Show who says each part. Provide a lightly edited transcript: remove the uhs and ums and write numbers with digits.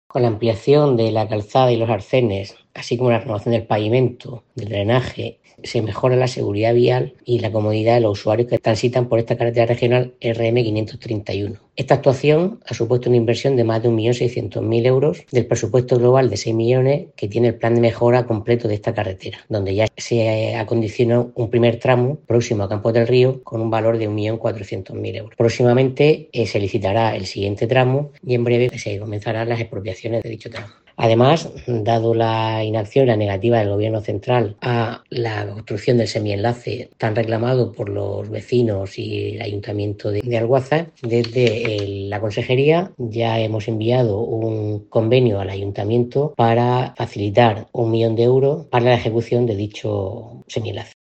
Speaker 1: Con la ampliación de la calzada y los arcenes, así como la renovación del pavimento, del drenaje, se mejora la seguridad vial y la comodidad de los usuarios que transitan por esta carretera regional RM531. Esta actuación ha supuesto una inversión de más de 1.600.000 euros del presupuesto global de 6 millones que tiene el plan de mejora completo de esta carretera, donde ya se acondicionó un primer tramo próximo a Campos del Río con un valor de 1.400.000 euros. Próximamente se licitará el siguiente tramo y en breve se comenzarán las expropiaciones de dicho tramo. Además, dado la inacción y la negativa del Gobierno central a la construcción del semienlace tan reclamado por los vecinos y el Ayuntamiento de Alguaza, desde la Consejería ya hemos enviado un convenio al Ayuntamiento para facilitar 1 millón de euros para la ejecución de dicho semienlace.